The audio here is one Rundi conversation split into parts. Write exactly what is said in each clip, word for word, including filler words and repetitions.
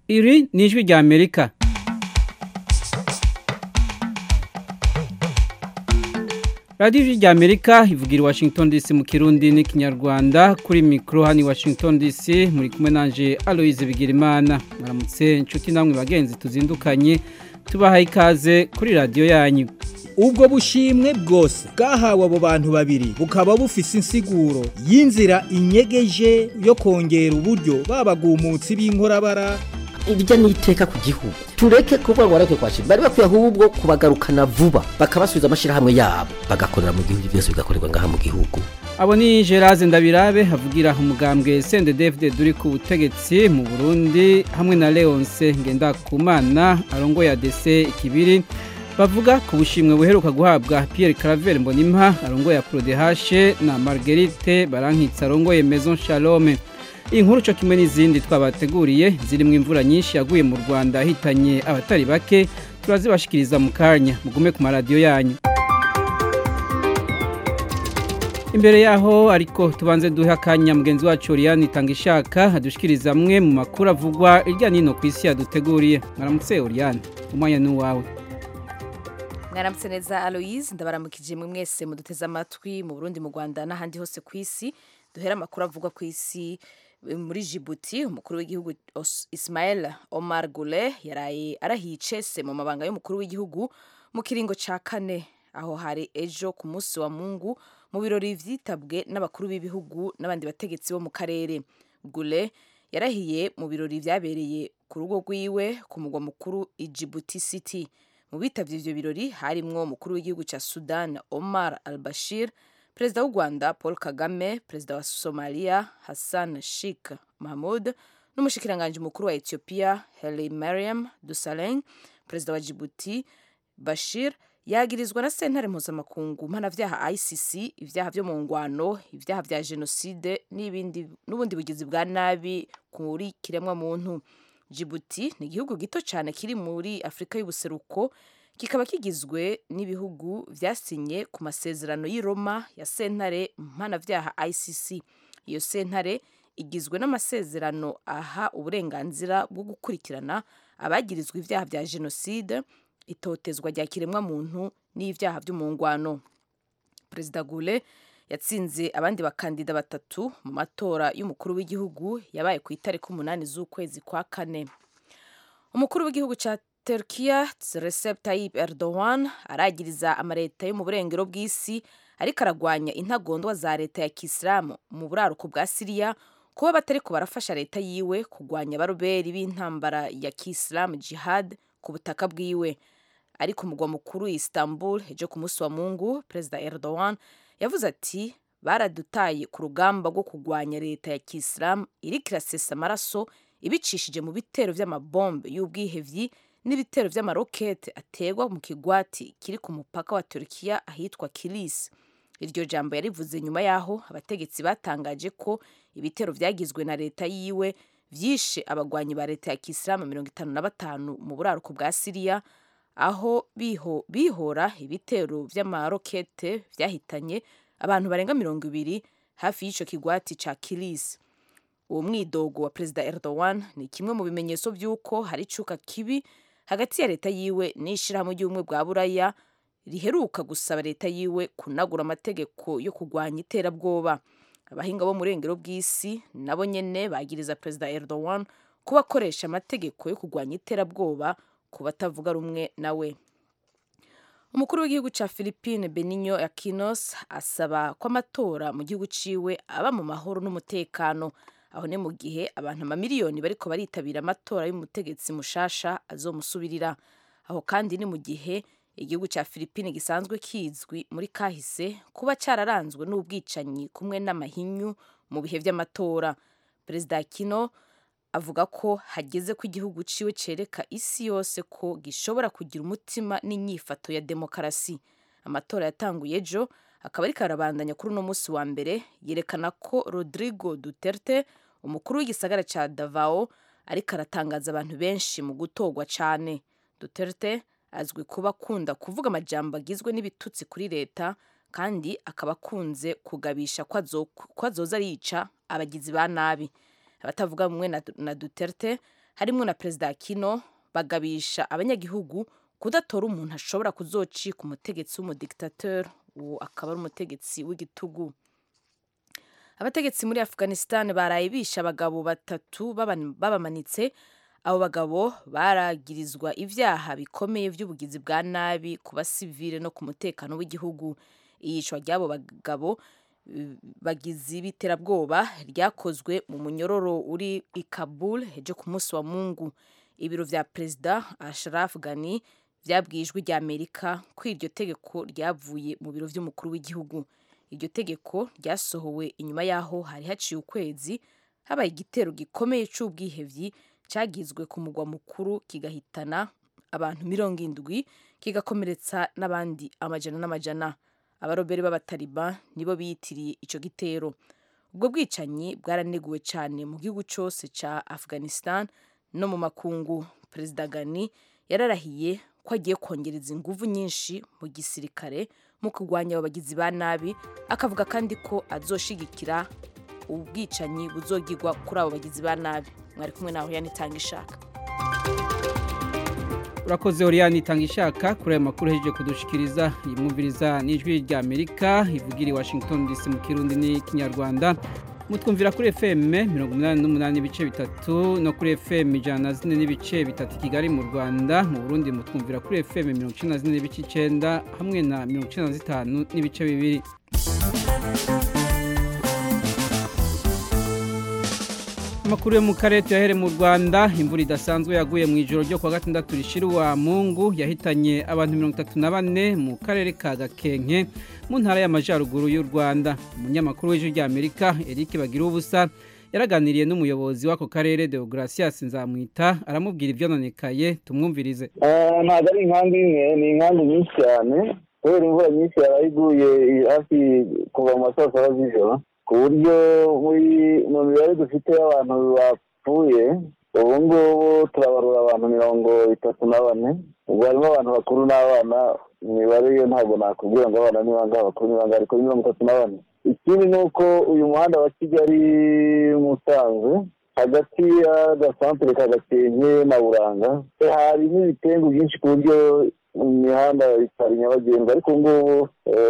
Iri ni ijwi rya Amerika. Radio rya Amerika ivugira i Washington D C mu Kirundi n'ikinyarwanda kuri micro hani Washington D C muri kumwe nanje Aloise Bigirimana. Maramutse inshuti namwe bagenzi tuzindukanye tubaha ikaze kuri radio yanyu. Ubwo bushimwe bwose bwahawe abo bantu babiri bukaba bufise insiguro y'inzira inyegeje yo kongera uburyo babagumutsi b'inkorabara. Ibijya niteka ku gihugu tureke kuba warake kwashira bari bakwiye ahubwo kubagarukana vuba bakabasubiza amashira hamwe yabo bagakorera mu gihugu byose bigakorerwa ngaha mu gihugu. Abo ni Geraze Ndabirabe havugira umugambwe C N D D F D duri ku butegetsi mu Burundi hamwe na Leonce Ngendakumana arongoye A D C ikibiri bavuga ku bushimwe buheruka guhabwa Pierre Claver Mbonimpa arongoye P R O D H na Marguerite Barankitsa arongoye Maison Shalom. Inkuru cyo kimwe n'izindi twabateguriye ziri mu imvura nyinshi yaguye mu Rwanda hitanye abatari bake turazibashikiriza mu kanya mugume ku maradiyo yanyu. Imbere yaho ariko tubanze duhe akanya mugenzi wacu Oriane Tangishaka adushikiriza amwe mu makuru avugwa irya nino ku isi yaduteguriye. Maramutse Oriane, umwanya ni wawe. Mwaramutse neza Aloise, ndabaramukije mwe mwese muduteze amatwi mu Burundi mu Rwanda n'ahandi hose ku isi. Duhera amakuru avugwa ku isi muri Djibouti. Umukuru w'igihugu Ismail Omar Guelleh yaraye arahiye se mu mabanga y'umukuru w'igihugu mu kiringo ca kane, aho hari ejo ku munsi wa Mungu mu birori vyitabwe n'abakuru b'ibihugu n'abandi bategetsi bo mu karere. Guelleh yarahiye mu birori vyabereye ku rugo rwiwe ku mugwa mukuru i Djibouti City. Mu bitavye ivyo birori harimwo umukuru w'igihugu ca Sudan Omar al-Bashir, Perezida w'u Rwanda Paul Kagame, Perezida wa Somalia Hassan Sheikh Mahmoud, n'umushikiranganje mukuru wa Ethiopia Haile Mariam Desalegn. Perezida wa Djibouti Bashir yagirizwa na sentare mpuzamakungu mpanavyaha I C C ivyaha vyo mu ngwano, ivyaha vya genocide n'ibindi n'ubundi bugizi bwa nabi kuri kiremwa muntu. Djibouti ni igihugu gito cyane kiri muri Afrika y'ubuseruko, kikaba kigizwe n'ibihugu vyasinye ku masezerano y'i Roma ya sentare mpanavyaha I C C. Iyo sentare igizwe n'amasezerano aha uburenganzira bwo gukurikirana abagirizwa ivyaha vya genocide, itotezwa rya kiremwa muntu n'ivyaha vyo mu ngwano. Perezida Guelleh yatsinze abandi bakandida batatu mu matora y'umukuru w'igihugu yabaye ku itariki umunani z'ukwezi kwa kane. Umukuru w'igihugu ca Turkiya Recep Tayyip Erdogan aragiriza amareta yo mu burengero bw'isi ariko aragwanya intagondwa za leta ya Kisilamu mu buraruko bwa Syria kuba batariko barafasha leta yiwe kugwanya baroberi b'intambara ya Kisilamu Jihad ku butaka bwiwe. Ariko umugwa mukuru Istanbul ejo ku munsi wa Mungu, Perezida Erdogan yavuze ati baradutaye ku rugamba rwo kugwanya leta ya Kisilamu iriko irasesa amaraso ibicishije mu bitero vy'amabombe y'ubwihevyi n'ibitero vy'amarokete ategwa mu kigwati kiri ku mupaka wa Turkiya ahitwa Kilis. Iryo jambo yarivuze nyuma yaho abategetsi batangaje ko ibitero vyagizwe na leta yiwe vyishe abagwanyi ba leta ya Kisilamu mirongo itanu na batanu mu buraruko bwa Syria, aho biho bihora ibitero vy'amarokete vyahitanye abantu barenga mirongo ibiri hafi y'ico kigwati ca Kilis. Uwo mwidogo wa Perezida Erdogan ni kimwe mu bimenyetso vy'uko hari icuka kibi hagati ya leta yiwe n'ishirahamwe ry'ubumwe bwa Buraya riheruka gusaba leta yiwe kunagura amategeko yo kugwanya iterabwoba. Abahinga bo mu rengero bw'isi nabo nyene bagiriza Perezida Erdogan kuba akoresha amategeko yo kugwanya iterabwoba ku batavuga rumwe nawe. Umukuru w'igihugu ca Philippines Benigno Aquino asaba ko amatora mu gihugu ciwe aba mu mahoro n'umutekano. Aho ne mu gihe abantu amamiliyoni bariko baritabira amatora y'umutegetsi mushasha azomusubirira. Aho kandi ni mu gihe igihugu ca Philippines gisanzwe kizwi muri kahise kuba cararanzwe n'ubwicanyi kumwe n'amahinyu mu bihe vy'amatora. Perezida Aquino avuga ko hageze ko igihugu ciwe cereka isi yose ko gishobora kugira umutima n'inyifato ya demokarasi. Amatora yatanguye ejo akaba ariko arabandanya kuri uno munsi wa mbere, yerekana ko Rodrigo Duterte umukuru w'igisagara ca Davao ariko aratangaza abantu benshi mu gutogwa cane. Duterte azwi kuba akunda kuvuga amajambo agizwe n'ibitutsi kuri leta kandi akaba akunze kugabisha ko azoza arica abagizi ba nabi. Abatavuga mwe na, na Duterte harimo na perezida Aquino bagabisha abanyagihugu kudatora umuntu ashobora kuzocika umutegetsi w'umudictateur, uwo akaba ari umutegetsi w'igitugu. Abategetsi muri Afghanistan baraye bisha abagabo batatu babamanitse. Abo bagabo baragirizwa ivyaha bikomeye vy'ubugizi bwa nabi ku basivile no ku mutekano w'igihugu. Iyicwa ry'abo bagabo bagizi biterabwoba ryakozwe mu munyororo uri i Kabul ejo ku munsi wa Mungu. Ibiro vya Perezida Ashraf Ghani vyabwijwe rya Amerika ko iryo tegeko ryavuye mu biro vy'umukuru w'igihugu. Iryo tegeko ryasohowe inyuma yaho hari haciye ukwezi habaye igitero gikomeye c'ubwihevyi cagizwe ku mugwa mukuru kigahitana abantu mirongo indwi kigakomeretsa n'abandi amajana n'amajana. Abarobere b'abataliban nibo biyitiriye ico gitero. Ubwo bwicanyi bwaraneguwe cyane mu gihugu cyose ca Afghanistan no mu makungu. Perezida Ghani yararahiye ko agiye kongereza inguvu nyinshi mu gisirikare mu kurwanya abagizi ba nabi, akavuga kandi ko azoshigikira ubwicanyi buzogirwa kuri abo bagizi ba nabi. Mwari kumwe naho yanitanga ishaka. Urakoze Oriane itanga ishaka kuri aya makuru hejeje kudushikiriza. Yimumviriza n'ijwi rya Amerika ivugira i Washington D C mu Kirundi n'Ikinyarwanda. Mutwumvira kuri F M mirongo umunani n'umunani n'ibice bitatu no kuri F M ijana na zine n'ibice bitatu Kigali mu Rwanda. Mu Burundi mutwumvira kuri F M mirongo icenda na zine n'ibice icenda hamwe na mirongo icenda na zitanu n'ibice bibiri. Amakuru yo mu karere tuyahere mu Rwanda. Imvura idasanzwe yaguye mu ijoro ryo kwa gatandatu rishira wa Mungu yahitanye abantu mirongo itatu na bane mu karere ka Gakenke mu ntara y'Amajyaruguru y'u Rwanda. Umunyamakuru w'ijwi rya Amerika Eric Bagirubusa yaraganiriye n'umuyobozi w'ako karere Deogratias Nzamwita aramubwira ivyononekaye. Tumwumvirize. Eh ntago ari inkangi imwe, ni inkangi nyinshi cyane. Kubera imvura nyinshi yarayiguye hafi kuva mu saa saba z'ijoro, ku buryo muri mu mibare dufite abantu bapfuye ubu ngubu turabarura abantu mirongo itatu na bane. Ubwo harimo abantu bakuru n'abana. Imibare yo ntabwo nakubwira ngo abana ni bangahe, abakuru ni bangahe, ariko mirongo itatu na bane. Ikindi ni uko uyu muhanda wa Kigali Musanze hagati y'agasantere ka Gakenke na Buranga hari n'ibitengu byinshi ku buryo imihanda itari nyabagendwa, ariko ngubu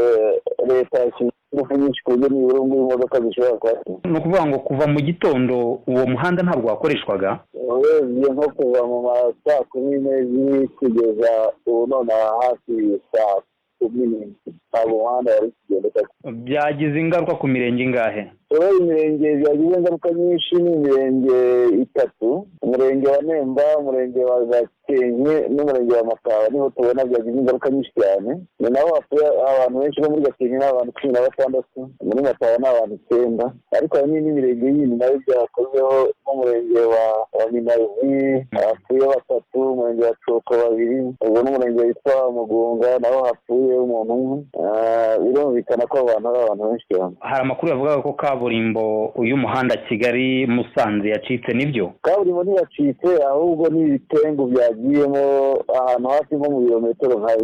leta yashyize ingufu nyinshi ku buryo nibura ngubu imodoka zishobora kuhagera. Ni ukuvuga ngo kuva mu gitondo uwo muhanda ntabwo wakoreshwaga? Urebye nko kuva mu ma saa kumi n'ebyiri kugeza ubu none hafi saa kumi n'imwe ntabwo umuhanda wari kugendeka. Byagize ingaruka ku mirenge ingahe? Urebye imirenge byagize ingaruka nyinshi ni imirenge itatu: umurenge wa Nemba, umurenge wa Gakenke n'umurenge wa Mataba. Niho tubona byagize ingaruka nyinshi cyane. Ni naho hapfuye abantu benshi bo muri Gakenke n'abantu cumi na batandatu, muri Mataba n'abantu icyenda. Ariko hari n'imirenge yindi nayo byakozeho nk'umurenge wa Minazi hapfuye batatu, umurenge wa Coko babiri, ubwo n'umurenge witwa Mugunga naho hapfuye umuntu umwe. Birumvikana ko abantu ari abantu benshi cyane. Hari amakuru yavugaga ko kaburimbo uyu muhanda Kigali Musanze yacitse, nibyo? Kaburimbo ntiyacitse, ahubwo ni ibitengu byagiyemo ahantu hafi nko mu birometero nka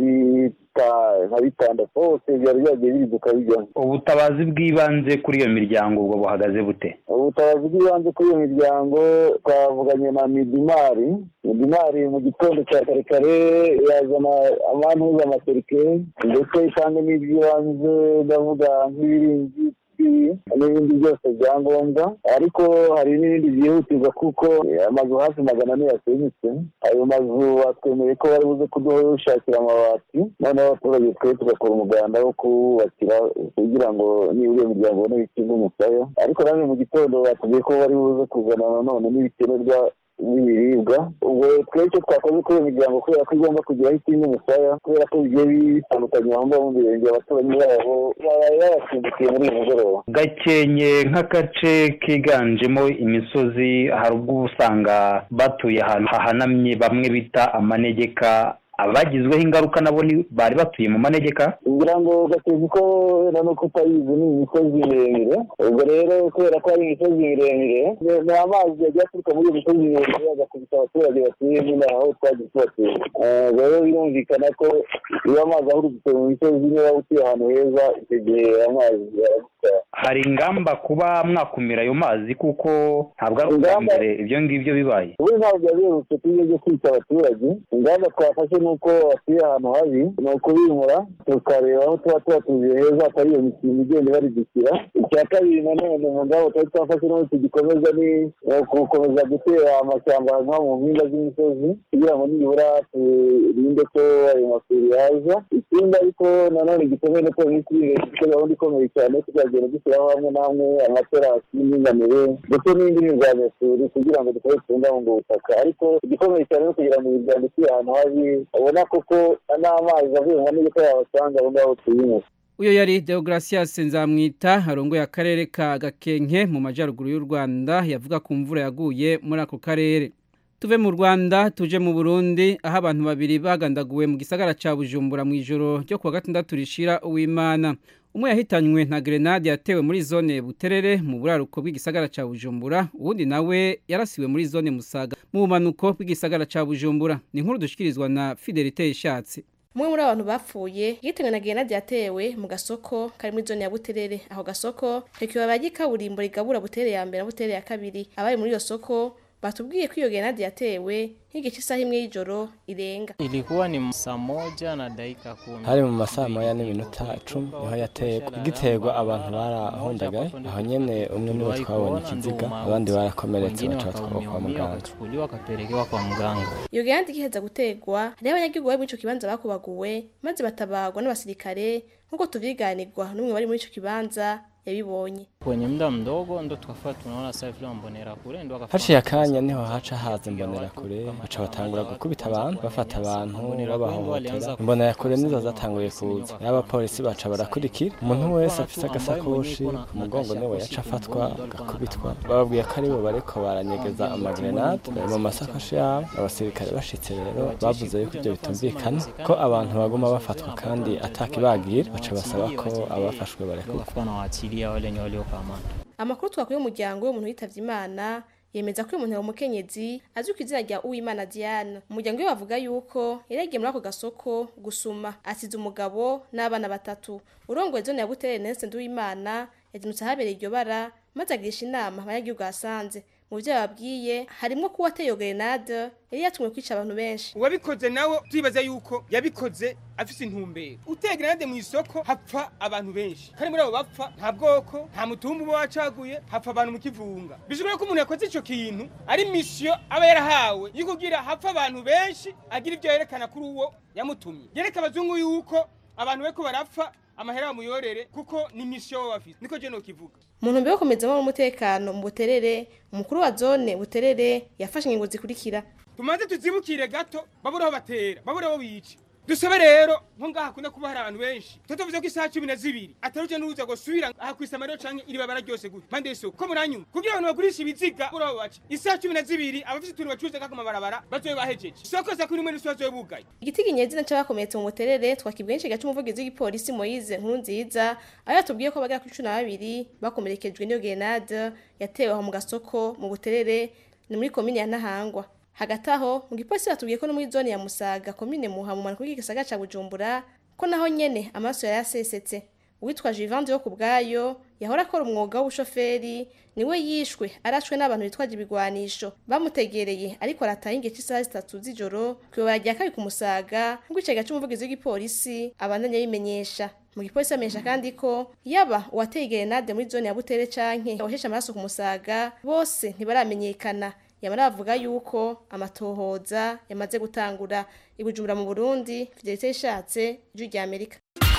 nka bitandatu hose byari byagiye biriduka bijyamo. Ubutabazi bw'ibanze kuri iyo miryango ubwo buhagaze bute? Ubutabazi bw'ibanze kuri iyo miryango twavuganye na Midimari. Midimari mu gitondo cya kare kare yazana abantu z'amaserike ndetse itange n'iby'ibanze, ndavuga nk'ibiringi n'ibindi byose byangombwa, ariko hari n'ibindi byihutirwa kuko amazu hafi magana ane yasenyutse. Ayo mazu batwemeye ko bari buze kudushakira amabati, noneho abaturage twe tugakora umuganda wo kubakira kugira ngo nibura iyo miryango ibone ikintu umusaya. Ariko nanone mu gitondo batubwiye ko bari buze kuzana nanone n'ibikenerwa n'ibiribwa. Ubwo twese twakoze kuri iyo miryango kubera ko igomba kugiraho ikindi umusaya, kubera ko bigiye bitandukanye aho ngaho mu mirenge abaturanyi babo babaye babasimbukiye muri uyu mugoroba. Gakenke nk'agace kiganjemo imisozi, hari ubwo usanga batuye ahantu hahanamye bamwe bita amanegeka, abagizweho ingaruka nabo bari batuye mu manegeka kugira ngo gateze ko wenda no kutayizi ni imisozi miremire ubwo rero kubera ko ari imisozi miremire ni amazi yagiye aturuka muri iyo misozi miremire agakubita abaturage batuye nyine aho twagiye tubatuye rero birumvikana ko iyo amazi ahurutse mu misozi niba utuye ahantu heza icyo gihe amazi yaragutwara. Hari ingamba kuba mwakumira ayo mazi kuko ntabwo ari ubwa mbere ibyo ngibyo bibaye. ubu ntabwo byarutse tujye byo kwita abaturage. ingamba twafashe ni uko batuye ahantu habi ni ukubimura tukareba aho tuba tubatuye heza atari iyo mishinga igenda ibaridukira. icya kabiri nanone mu ngamba twari twafashe n'ubu tugikomeza ni gukomeza gutera amashyamba nko mu mpinga z'imisozi kugira ngo nibura turinde ko ayo masuri yaza. ikindi ariko nanone gikomeye no kubona ikirere gifite gahunda ikomeye cyane tukagenda dushyiraho hamwe na hamwe amaterasi y'indinganire ndetse n'indi mirwanyasuri kugira ngo dukore tubungabunga ubutaka. ariko igikomeye cyane no kugira ngo imiryango ituye ahantu habi abona koko n'amazi avuye mu manegeka yabasanga aho ngaho tuyimura. Uyo yari Deogracias Nzamwita arongoye akarere ka Gakenke mu majyaruguru y'u Rwanda yavuga ku mvura yaguye muri ako karere. Tuve mu Rwanda tuje mu Burundi aho abantu babiri bagandaguwe mu gisagara ca Bujumbura mu ijoro ryo kuwa gatandatu rishira Uwimana. Umwe yahitanywe na grenade yatewe muri zone Buterere mu buraruko bw'igisagara ca Bujumbura, uwundi nawe yarasiwe muri zone Musaga mu bumanuko bw'igisagara ca Bujumbura. Ni inkuru dushikirizwa na Fidelite Ishatse. Mwe muri abantu bapfuye yitengana na grenade yatewe mu gasoko kari muri zone ya Buterere. Aho gasoko hekiwa bagika burimbo rigabura Buterere ya mbere na Buterere ya kabiri. Abari muri iyo soko batubwiye ko iyo grenade yatewe nk'igihe cy'isaha imwe y'ijoro irenga. Ilikuwa ni saa moja na dakika kumi. Hari mu masaha moya n'iminota icumi niho yatewe. Igiterwa abantu barahondagaye aho nyene umwe niwe twabonye ikiziga abandi barakomeretse batatwa kwa muganga. Kuliwa kapelekewa kwa muganga. Iyo grenade igiheza gutegwa hari abanyagihugu bari muri ico kibanza bakubaguwe maze batabagwa n'abasirikare nkuko tuvyiganirwa n'umwe bari muri ico kibanza yabibonye. Kwenye muda mdogo ndo tukafata tunaona safi la mbonera kure ndo akafata. Haciye akanya niho haca haza mbonera kure baca batangura gukubita abantu bafata abantu babahohotera. Mbonera kure nizo zatanguye kuza. Yaba polisi baca barakurikira. Umuntu wese afite agasakoshi ku mugongo niwe yaca afatwa gakubitwa. Bababwiye ko aribo bariko baranyegeza amagrenade mu masakoshi yabo. Abasirikare bashitse rero bavuze yuko ibyo bitumvikana ko abantu baguma bafatwa kandi atakibagira baca basaba ko abafashwe barekurwa. Amakuru twakuye umuryango w'umuntu yitavye Imana yemeza ko uyu muntu umukenyezi azwi ku izina rya Uwimana Diane. Umuryango we bavuga yuko yaragiye muri ako gasoko gusuma asize umugabo n'abana batatu. Urongoye zone ya Buterere Nese Nduwimana yadinutse habereye iryo bara maze agirisha inama abanyagihugu asanze. Mu byo babwiye harimo ko wateye grenade yari yatumwe kwica abantu benshi. Uwabikoze nawe twibaza yuko yabikoze afise intumbero. Uteye grenade mu isoko hapfa abantu benshi. Kandi muri abo bapfa nta bwoko, nta mutumba uba wacaguye, hapfa abantu mu kivunga. Bishobora ko umuntu yakoze ico kintu ari mission aba yarahawe yikugira hapfa abantu benshi agira ibyo yerekana kuri uwo yamutumye. Yereka abazungu yuko abantu beko barapfa amahera muyorere kuko ni mission bafite. Niko je no kivuga. Muntu mbere komezamo umutekano mu Buterere, umukuru wa zone Buterere yafashe ingingo zikurikira. Tumaze tuzibukire gato baburaho batera, baburaho bica. Dusabe rero nko ngaha kuna kuba hari abantu benshi. Tutovuze ko isaha cumi na zibiri ataruje n'uza gusubira aha kwisamaro canke iri babara ryose gute. Mande yeso ko muranyuma kugira abantu bagurisha ibiziga buraho baca. Isaha cumi na zibiri abafite tuntu bacuze kako mabarabara bazoye bahejeje. Soko za kuri mwe n'iswazo bugaye. Igitigi nyezi naco bakometse mu Buterere twakibwenshi gacu umuvugizi w'igipolisi Moise Nkurunziza aho yatubwiye ko bagera kuri cumi na babiri bakomerekejwe n'iyo grenade yatewe aho mu gasoko mu Buterere ni muri komine ya Ntahangwa. Hagati aho mu gipolisi batubwiye ko no muri zone ya Musaga komine Muha mu manuko y'igisagara ca Bujumbura ko naho nyene amaso yarasesetse. Uwitwa Jivande yo kubgayo yahora akora umwuga w'ubushoferi niwe yishwe arashwe n'abantu bitwaje ibigwanisho bamutegereye ariko arataye inge cy'isaha zitatu z'ijoro kwibara rya kabiri ku Musaga ngwicega cy'umuvugizi w'igipolisi abandanya yimenyesha. Mu gipolisi amenyesha kandi ko yaba uwateye grenade muri zone ya Buterere canke wahesha amaraso ku Musaga bose ntibaramenyekana. Yamara avuga yuko amatohoza yamaze gutangura. I Bujumbura mu Burundi, Fidelite Ishatse, Ijwi rya Amerika.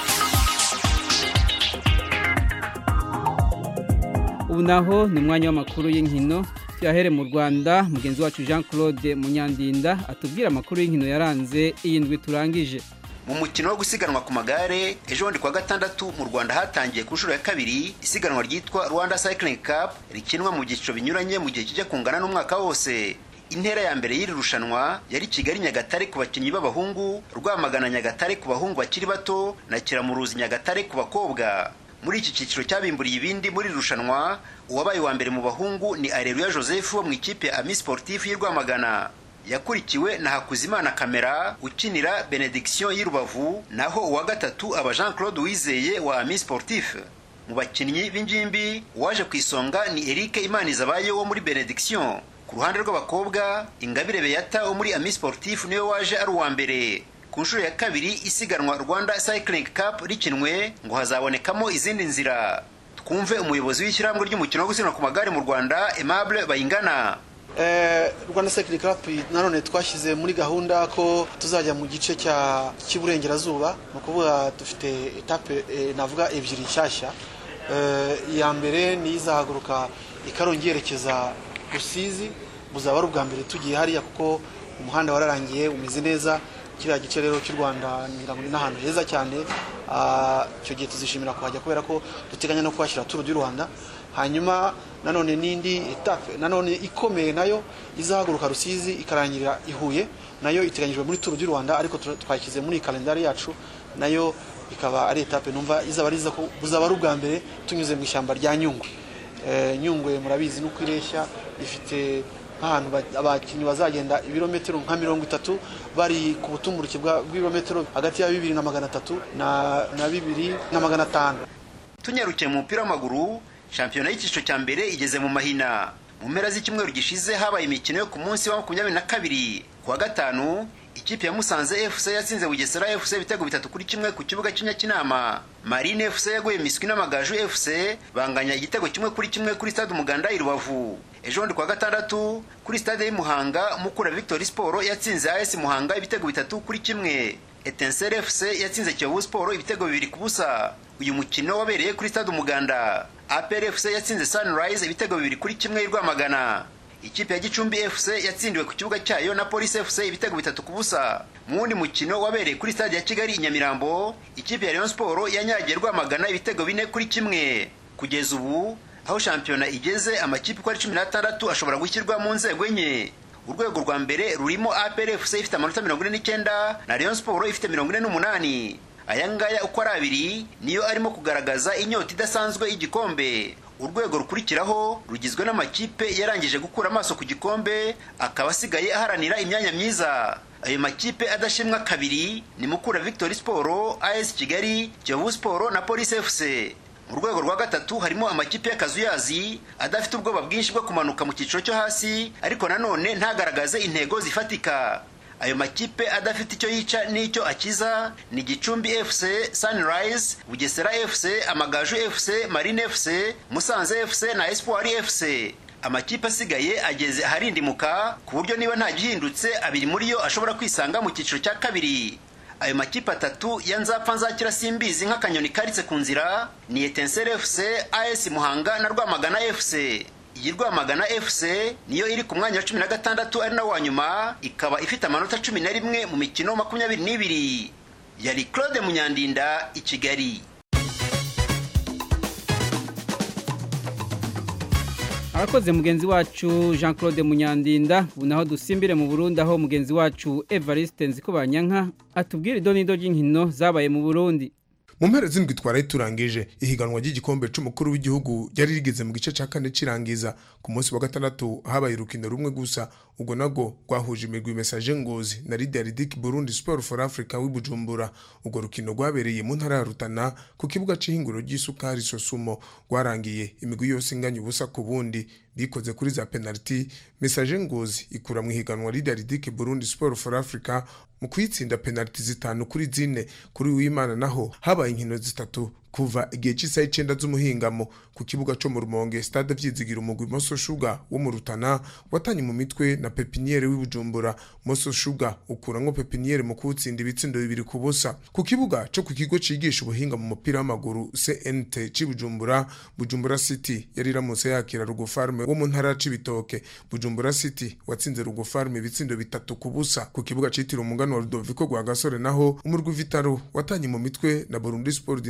Ubu naho ni umwanya w'amakuru y'inkino tuyahere mu Rwanda. Mugenzi wacu Jean Claude Munyandinda atubwira amakuru y'inkino yaranze iyi ndwi turangije. Mu mukino wo gusiganwa ku magare ejo bundi kwa gatandatu mu Rwanda hatangiye ku nshuro ya kabiri isiganwa ryitwa Rwanda Cycling Cup rikinwa mu giciro binyuranye mu gihe kijya kungana n'umwaka wose. intera ya mbere y'iri rushanwa yari Kigali Nyagatare ku bakinnyi b'abahungu, Rwamagana Nyagatare ku bahungu bakiri bato na Kiramuruzi Nyagatare ku bakobwa. Muri iki cyiciro cyabimburiye ibindi muri rushanwa, uwabaye wa mbere mu bahungu ni Areruya Joseph wo mu ikipe ya Ami Sportif y'u Rwamagana. Yakurikiwe na Hakuzimana Kamera ukinira Benediction y'u Rubavu, naho uwa gatatu aba Jean Claude Wizeye wa Ami Sportif. Mu bakinnyi b'ingimbi waje ku isonga ni Eric Imanizabayo wo muri Benediction. Ku ruhande rw'abakobwa, Ingabire Beata wo muri Ami Sportif niwe waje ari uwa mbere. Ku nshuro ya kabiri isiganwa Rwanda Cycling Cup rikinwe ngo hazabonekamo izindi nzira. Twumve umuyobozi w'ishyirahamwe ry'umukino wo gusiganwa ku magare mu Rwanda, Aimable Bayingana. Eh, Rwanda Cycling Cup nanone twashyize muri gahunda ko tuzajya mu gice cya cy'Iburengerazuba, no kuvuga dufite etape eh, navuga ebyiri nshyashya. Eh, ya mbere ni izahaguruka ikarongerekeza Rusizi, buzaba ari ubwa mbere tugiye hariya kuko umuhanda wararangiye umeze neza. Kiriya gice rero cy'u Rwanda ngira n'ahantu heza cyane, icyo gihe tuzishimira kuhajya kubera ko duteganya no kwashyira Tour du Rwanda. Hanyuma nanone n'indi etape nanone ikomeye nayo izahaguruka Rusizi ikarangirira i Huye, nayo iteganyijwe muri Tour du Rwanda, ariko twashyize muri kalendari yacu, nayo ikaba ari etape numva izaba ariza ko buzaba ari ubwa mbere tunyuze mu ishyamba rya Nyungwe. Eh, Nyungwe murabizi nuko ireshya, ifite ahantu abakinnyi bazagenda ibirometero nka mirongo itatu bari ku butumburuke bw'ibirometero hagati ya bibiri na magana atatu na na bibiri na magana atanu. Tunyarukiye mu mupira w'amaguru, shampiyona y'icyiciro cya mbere igeze mu mahina. Mu mpera z'icyumweru gishize habaye imikino yo ku munsi wa makumyabiri na kabiri. Kuwa gatanu ikipe ya Musanze F C yatsinze Bugesera F C ibitego bitatu kuri kimwe ku kibuga cy'Inyakinama. Marine F C yaguye Miswi n'Amagaju F C banganya igitego kimwe kuri kimwe kuri stade Umuganda i Rubavu. Ejo ndi kwa gatandatu kuri stade y'Imuhanga, Mukura Victory Sport yatsinze A S Muhanga ibitego bitatu kuri kimwe. Etincelle F C yatsinze Kiyovu Sport ibitego bibiri ku busa. Uyu mukino wabereye kuri stade Umuganda. A P R F C yatsinze Sunrise ibitego bibiri kuri kimwe i Rwamagana. Ikipe ya Gicumbi F C yatsindiwe ku kibuga cyayo na Police F C ibitego bitatu ku busa. Mu wundi mukino wabereye kuri stade ya Kigali Nyamirambo, ikipe ya Rayon Sport yanyagiye Rwamagana ibitego bine kuri kimwe. Kugeza ubu aho shampiyona igeze, amakipe kwa cumi na tandatu ashobora gushyirwa mu nzego enye. Urwego rwa mbere rurimo A P R F C ifite amanota mirongo ine n'icyenda na Rayon Sport ifite mirongo ine n'umunani. Aya ngaya uko ari abiri niyo arimo kugaragaza inyota idasanzwe y'igikombe. Urwego rukurikiraho rugizwe n'amakipe yarangije gukura amaso ku gikombe, akaba asigaye aharanira imyanya myiza. Ayo makipe adashimwa kabiri ni Mukura Victory Sport, A S Kigali, Kiyovu Sport na Police F C. Mu rwego rwa gatatu harimo amakipe y'akazuyazi adafite ubwoba bwinshi bwo kumanuka mu cyiciro cyo hasi, ariko nanone ntagaragaze intego zifatika. Ayo makipe adafite icyo yica n'icyo akiza ni Gicumbi F C, Sunrise, Bugesera F C, Amagaju F C, Marine F C, Musanze F C na Espoir F C. Amakipe asigaye ageze aharindimuka ku buryo niba nta gihindutse abiri muri yo ashobora kwisanga mu cyiciro cya kabiri. Ayo makipe atatu yanzapfa nzakira simbizi nk'akanyoni karitse ku nzira ni Etincelle F C, A S Muhanga na Rwamagana F C. Iyi Rwamagana F C niyo iri ku mwanya wa cumi na gatandatu ari na wa nyuma, ikaba ifite amanota cumi na rimwe mu mikino makumyabiri n'ibiri. Yari Claude Munyandinda i Kigali. Arakoze mugenzi wacu Jean Claude Munyandinda. Unaho dusimbire mu Burundi aho mugenzi wacu Evariste Nzikobanyanka atubwira idonido ry'inkino zabaye mu Burundi. Mu mpera z'indwi twaraye turangije ihiganwa ry'igikombe c'umukuru w'igihugu yari rigeze mu gice ca kane cirangiza. Ku munsi wa gatandatu habaye urukino rumwe gusa, ubwo nago rwahuje imigwi Message Ngozi na Lydia Ridic Burundi Sport for Africa w'Ibujumbura. Ubwo rukino rwabereye mu ntara ya Rutana ku kibuga c'ihinguro ry'isukari Sosumo, rwarangiye imigwi yose inganya ubusa ku bundi, bikoze kuri za penalty. Message Ngozi ikura mu higanwa Lydia Ridic Burundi Sport for Africa mu kwitsinda penalty zitanu kuri zine. Kuri Uwimana naho habaye inkino zitatu kuva igihe cy'isaha icenda z'umuhingamo ku kibuga cyo mu Rumonge stade vyizigira umugwi Moso Sugar wo mu Rutana watanye mu mitwe na Pepiniere w'Ibujumbura. Moso Sugar ukurango Pepiniere mu kutsinda ibitsindo bibiri ku busa. Ku kibuga cyo ku kigo cigisha ubuhinga mu mupira w'amaguru C N T c'Ibujumbura, Bujumbura City yari ramutse yakira Rugo Farm wo mu ntara c'Ibitoke. Bujumbura City watsinze Rugo Farm ibitsindo bitatu ku busa. Ku kibuga citiro umugano wa Rudoviko gwa Gasore naho umurwi Vitaro watanye mu mitwe na Burundi Sport Dynamique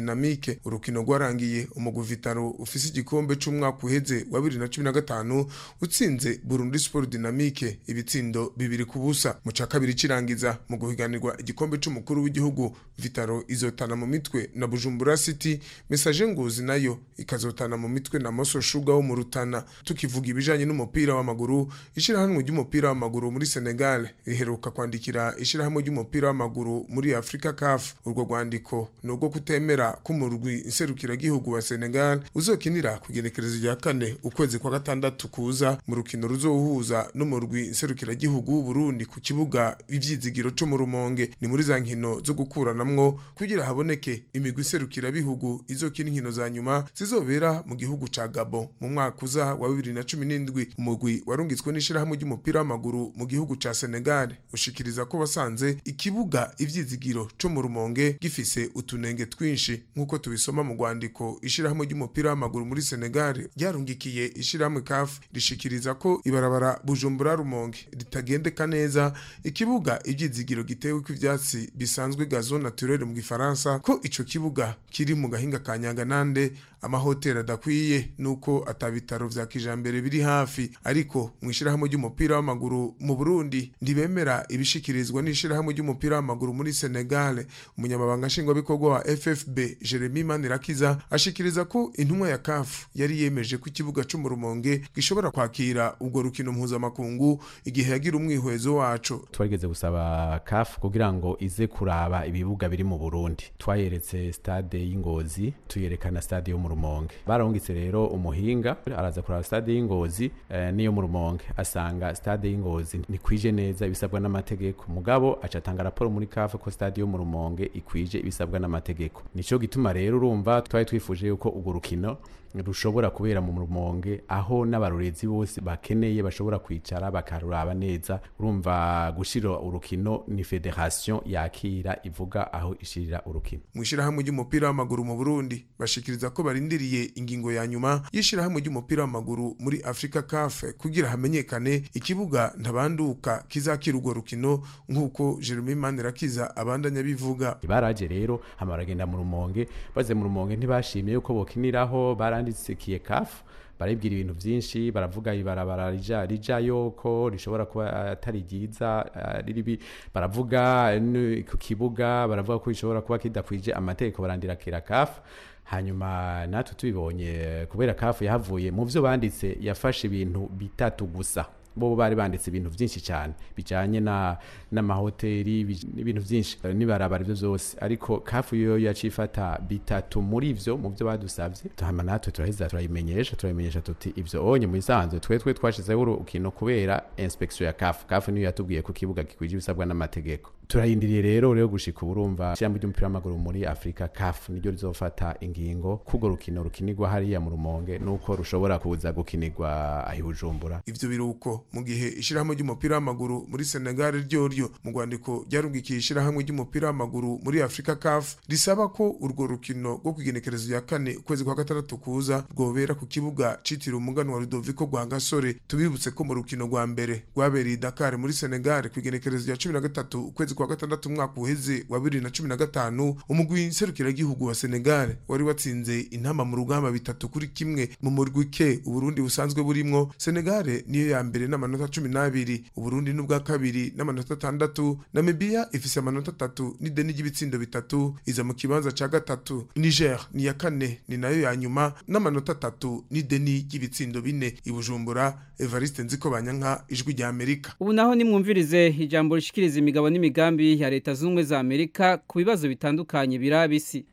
Mozambique. Urukino rwarangiye umugwi Vitaro ufise igikombe c'umwaka uheze wa bibiri na cumi na gatanu utsinze Burundi Sport Dynamique ibitsindo bibiri ku busa. Mu ca kabiri cirangiza mu guhiganirwa igikombe c'umukuru w'igihugu, Vitaro izotana mu mitwe na Bujumbura City, Message Ngozi nayo ikazotana mu mitwe na Moso Sugar wo mu Rutana. Tukivuga ibijanye n'umupira w'amaguru, ishirahamwe ry'umupira w'amaguru muri Senegal riheruka kwandikira ishirahamwe ry'umupira w'amaguru muri Africa C A F. Urwo rwandiko nubwo kutemera k'umurwi inserukira gihugu wa Senegal uzokinira kugenekerezo rya kane ukwezi kwa gatandatu kuza mu rukino ruzohuza n'umurwi inserukira gihugu w'u Burundi ku kibuga ivyizigiro cyo mu Rumonge. Ni muri za nkino zo gukuranamwo kugira haboneke imigwi inserukira bihugu izokina inkino za nyuma zizobera mu gihugu ca Gabon mu mwaka uza wa bibiri na cumi n'indwi. Umugwi warungitswe n'ishirahamwe ry'umupira w'amaguru mu gihugu ca Senegal ushikiriza ko basanze ikibuga ivyizigiro cyo mu Rumonge gifise utunenge twinshi nkuko tubisoma mu rwandiko. Ishirahamwe ry'umupira w'amaguru muri Senegal ryarungikiye ishirahamwe C A F rishikiriza ko ibarabara Bujumbura Rumonge ritagendeka neza, ikibuga ivyizigiro gitewe kw'ivyatsi bisanzwe gazon naturel mu gifaransa, ko ico kibuga kiri mu gahinga ka Nyanganande, amahoteli adakwiye nuko atabitaro vya kijambere biri hafi. Ariko mwishirahamwe ry'umupira w'amaguru mu Burundi ndibemera ibishikirizwa n'ishirahamwe ry'umupira w'amaguru muri Senegal. Umunyamabanga nshingwabikorwa wa F F B Jeremy Manirakiza ashikiriza ko intumwa ya C A F yari yemeje ko ikibuga cyo mu Rumonge gishobora kwakira ubwo rukino mpuzamakungu igihe yagira umwihwezo waco. Twageze gusaba C A F kugira ngo ize kuraba ibibuga biri mu Burundi. Twayeretse stade y'Ingozi, tuyerekana stade yo mu Rumonge. Barongitse rero umuhinga araza kuraba stade y'Ingozi eh, niyo mu Rumonge, asanga stade y'Ingozi ni kwije neza ibisabwa n'amategeko. Mugabo acatanga raporo muri C A F ko stade yo mu Rumonge ikwije ibisabwa n'amategeko. Nico gituma rero urumva twari twifuje yuko ugo rukino rushobora kubera mu Rumonge, aho n'abarorezi bose bakeneye bashobora kwicara bakaruraba neza. Urumva gushira urukino ni federation yakira ivuga aho ishirira urukino. Mwishirahamwe ry'umupira w'amaguru mu Burundi bashikiriza ko barindiriye ingingo ya nyuma y'ishirahamwe ry'umupira w'amaguru muri Africa C A F kugira hamenyekane ikibuga ntabanduka kizakira urwo rukino nkuko Jeremy Manirakiza abandanya bivuga. Baraje rero hamaragenda mu Rumonge, baze mu Rumonge ntibashimye yuko bokiniraho, baranditse kiye C A F baribwira ibintu byinshi, baravuga ibarabara rija rijayo ko rishobora kuba atari ryiza riribi, baravuga ku kibuga baravuga ko ishobora kuba kidakwije amategeko, barandira kira C A F. Hanyuma natwe tubibonye kubera C A F yahavuye mu byo banditse yafashe ibintu bitatu gusa. Bo bari banditse ibintu byinshi cyane bijanye na n'amahoteli n'ibintu byinshi nibarabara ibyo byose, ariko C A F yo yacifata bitatu muri ivyo mu byo badusavye. Tuhama natwe turaheza turayimenyesha turayimenyesha tuti ivyo onye mu isanzwe twe twe twashizeho urukino kubera inspection ya C A F. C A F niyo yatubwiye ku kibuga gikwije ibisabwa n'amategeko. Turayindiriye rero rero gushika urumva cyangwa ry'umupira w'amaguru muri Africa C A F niryo rizofata ingingo kugo rukino rukinirwa hariya mu Rumonge nuko rushobora kuza gukinirwa ahi Bujumbura. Ivyo biruko mu gihe ishirahamwe ry'umupira w'amaguru muri Senegal ryo ryo mu rwandiko ryarungikiye ishirahamwe ry'umupira w'amaguru muri Africa C A F risaba ko urwo rukino rwo kugenekerezo ya kane ukwezi kwa gatandatu kuza rwobera ku kibuga citiriwe umugano wa Rudoviko rwa Gasore. Tubibutse ko mu rukino rwa mbere rwabereye Dakar muri Senegal kugenekerezo ya cumi na gatatu ukwezi kwa gatandatu umwaka uheze wa bibiri na cumi na gatanu, umugwi inserukira gihugu wa Senegal wari watsinze intama mu rugamba bitatu kuri kimwe mu murwi ke Uburundi busanzwe burimwo. Senegal niyo ya mbere n'amanota cumi n'abiri, Uburundi n'ubwa kabiri n'amanota atandatu, Namibia ifise amanota atatu n'ideni ry'ibitsindo bitatu iza mu kibanza ca gatatu. Niger ni ya kane ni nayo ya nyuma n'amanota atatu n'ideni ry'ibitsindo bine. Ibujumbura, Evariste Nzikobanyanka, Ijwi rya Amerika. Ubu naho nimwumvirize ijambo rishikiriza imigabo n'imigambi ya Leta Zunze za Amerika ku bibazo bitandukanye birabisi.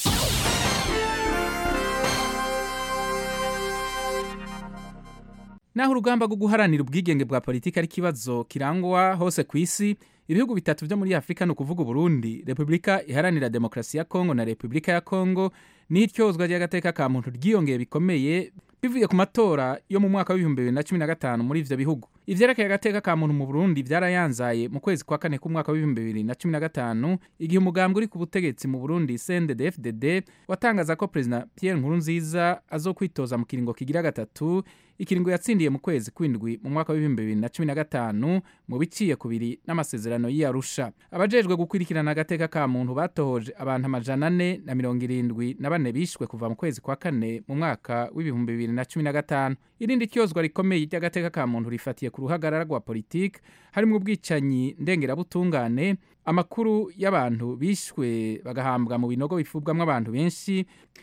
Naho urugamba rwo guharanira ubwigenge bwa politiki ari kibazo kirangwa hose ku isi, ibihugu bitatu byo muri Afrika no kuvuga Burundi, Republika Iharanira Demokrasi ya Kongo na Republika ya Kongo n'ityozwa ry'agateka ka muntu ryiyongeye bikomeye bivuye ku matora yo mu mwaka wa bibiri na cumi na gatanu muri ivyo bihugu. Ivyerekeye agateka ka muntu mu Burundi vyarayanzaye mu kwezi kwa kane ku mwaka wa bibiri na cumi na gatanu igihe umugambwe uri ku butegetsi mu Burundi C N D D F D D watangaza ko President Pierre Nkurunziza azokwitoza mu kiringo kigira gatatu ikiringo yatsindiye mu kwezi kw'indwi mu mwaka w'ibihumbi bibiri na cumi na gatanu mu biciye kubiri n'amasezerano y'Arusha. Abajejwe gukurikirana agateka ka muntu batohoje abantu amajana ane na mirongo irindwi na bane bishwe kuva mu kwezi kwa kane mu mwaka w'ibihumbi bibiri na cumi na gatanu. Irindi kyozwa rikomeye ry'agateka ka muntu rifatiye ku ruhagarara rwa politiki harimo ubwicanyi ndengerabutungane, amakuru y'abantu bishwe bagahambwa mu binogo bifubwamwo abantu benshi,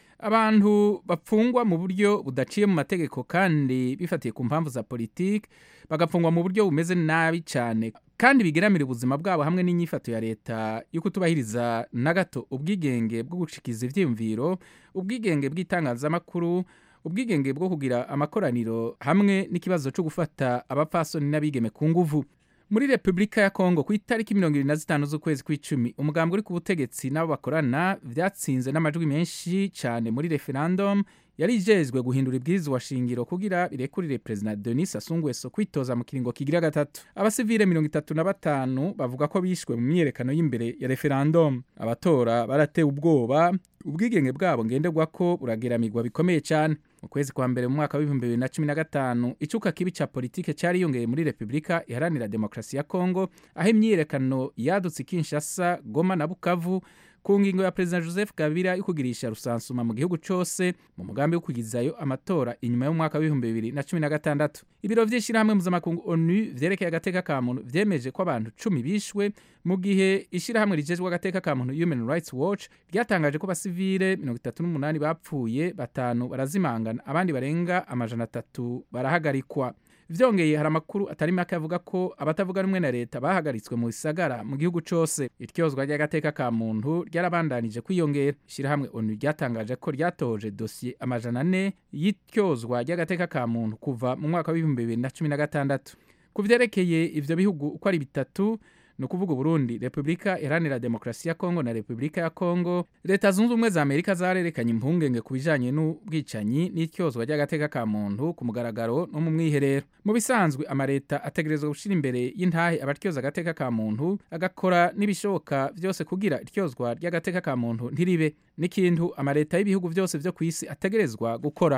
abantu bapfungwa mu buryo budaciye mu mategeko kandi bifatiye ku mpamvu za politiki bagapfungwa mu buryo bumeze nabi cyane kandi bigeramira ubuzima bwabo, hamwe n'inyifato ya leta yo kutubahiriza na gato ubwigenge bwo gucikiza ivyiyumviro, ubwigenge bw'itangazamakuru, ubwigenge bwo kugira amakoraniro, hamwe n'ikibazo cyo gufata abapfasoni n'abigeme ku nguvu. Muri Republika ya Kongo ku itariki mirongo ibiri na zitanu z'ukwezi kw'icumi umugambi uri ku butegetsi n'abo bakorana vyatsinze n'amajwi menshi cyane muri referendum yari ijejwe guhindura ibwirizwa shingiro kugira birekurire President Denis Sassou Nguesso kwitoza mu kiringo kigira gatatu. Abasivile mirongo itatu na batanu bavuga ko bishwe mu myiyerekano y'imbere ya referendum. Abatora baratewe ubwoba, ubwigenge bwabo ngenderwako burageramirwa bikomeye cyane. Mu kwezi kwa mbere mu mwaka w'ibihumbi bibiri na cumi na gatanu icuka kibi ca politike cyari yongeye muri Republika Iharanira Demokarasi ya Kongo, aho imyiyerekano yadutse Kinshasa, Goma na Bukavu ku ngingo ya President Joseph Kabila yo kugirisha rusansuma mu gihugu cose mu mugambi wo kugizayo amatora inyuma y'umwaka w'ibihumbi bibiri na cumi na gatandatu. Ibiro vy'ishirahamwe mpuzamakungu ONU vyerekeye agateka ka muntu vyemeje ko abantu cumi bishwe, mu gihe ishirahamwe rijejwe agateka ka muntu Human Rights Watch ryatangaje ko basivile mirongo itatu n'umunani bapfuye, batanu barazimangana, abandi barenga amajana atatu barahagarikwa. Vyongeye hari amakuru atari make avuga ko abatavuga rumwe na leta bahagaritswe mu bisagara mu gihugu cose. Iryozwa ry'agateka ka muntu ryarabandanije kwiyongera. Ishirahamwe ONU ryatangaje ko ryatoje dossier amajana ane y'ityozwa ry'agateka ka muntu kuva mu mwaka w'ibihumbi bibiri na cumi na gatandatu. Ku vyerekeye ivyo bihugu uko ari bitatu, no kuvuga Burundi, Republika Iharanira Demokarasi ya Kongo na Republika ya Kongo, Leta Zunze Ubumwe za Amerika zarerekanye impungenge ku bijanye n'ubwicanyi n'ityozwa ry'agateka ka muntu ku mugaragaro no mu mwiherero. Mu bisanzwe amareta ategerezwa gushira imbere y'intahe abatyoza agateka ka muntu, agakora n'ibishoboka vyose kugira ityozwa ry'agateka ka muntu ntiribe. N'ikintu amareta y'ibihugu vyose vyo kw'isi ategerezwa gukora.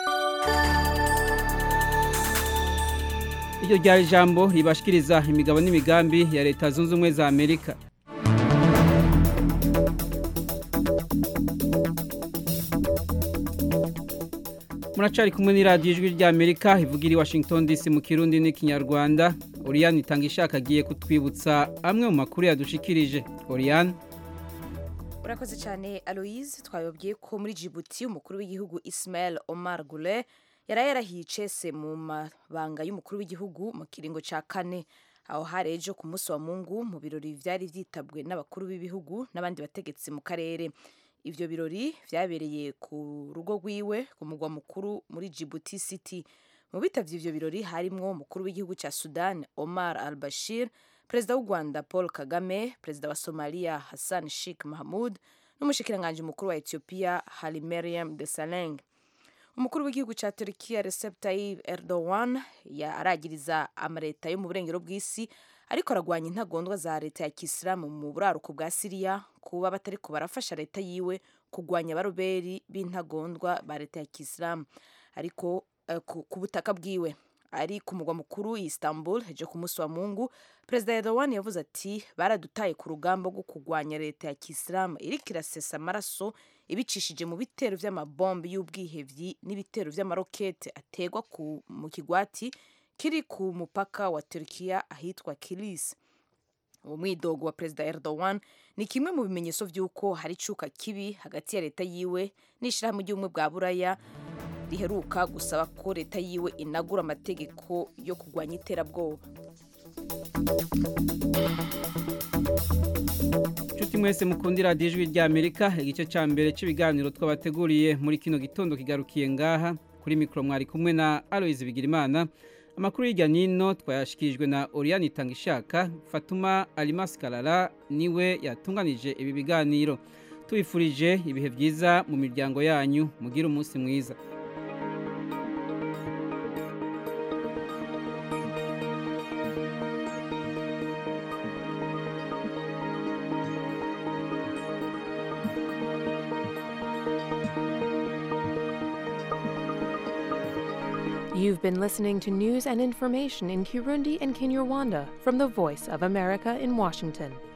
Iryo ryari jambo ribashikiriza imigabo n'imigambi ya Leta Zunze Ubumwe za Amerika. Muracari kumwe ni radio Ijwi rya Amerika ivugira i Washington D C mu Kirundi n'ikinyarwanda. Oriane Itangishaka agiye kutwibutsa amwe mu makuru yadushikirije. Oriane, urakoze cyane Aloise. Twababwiye ko muri Djibouti umukuru w'igihugu Ismail Omar Guelleh yari yarahiye icese mu mabanga y'umukuru w'igihugu mu kiringo ca kane, aho hari ejo ku munsi wa Mungu mu birori vyari vyitabwe n'abakuru b'ibihugu n'abandi bategetsi mu karere. Ivyo birori vyabereye ku rugo rwiwe ku mugwa mukuru muri Djibouti City. Mu bitavye ivyo birori harimwo umukuru w'igihugu ca Sudan Omar al-Bashir, perezida w'u Rwanda Paul Kagame, perezida wa Somalia Hassan Sheikh Mohamud n'umushikiranganje mukuru wa Ethiopia Hailemariam Desalegn. Umukuru w'igihugu ca Turkiya Recep Tayyip Erdogan yaragiriza amareta yo mu burengero bw'isi ariko aragwanya intagondwa za leta ya Kisilamu mu buraruko bwa Syria kuba batariko barafasha leta yiwe kugwanya abaroberi b'intagondwa ba leta ya Kisilamu ariko uh, ku, ku butaka bwiwe. Ari ku mugwa mukuru Istanbul ejo ku munsi wa Mungu, Perezida Erdogan yavuze ati baradutaye ku rugamba rwo kugwanya leta ya Kisilamu iriko irasesa amaraso ibicishije mu bitero vy'amabombe y'ubwihevyi n'ibitero vy'amarokete ategwa ku mu kigwati kiri ku mupaka wa Turkiya ahitwa Kilis. Umwidogo wa Perezida Erdogan ni kimwe mu bimenyetso vy'uko hari cuka kibi hagati ya leta yiwe n'ishirahamwe ry'ubumwe bwa Buraya riheruka gusaba ko leta yiwe inagura amategeko yo kugwanya iterabwoba. Chuti mwese mukundira radio Ijwi rya Amerika, igice ca mbere c'ibiganiro twabateguriye muri kino gitondo kigarukiye ngaha. Kuri mikro mwari kumwe na Aloise Bigirimana. Amakuru y'irya nino twayashikirijwe na Oriane Itangishaka. Fatuma Alimas Kalala niwe yatunganije ibi biganiro. Tubifurije ibihe vyiza mu miryango yanyu, mugira umunsi mwiza. You've been listening to news and information in Kirundi and Kinyarwanda from the Voice of America in Washington.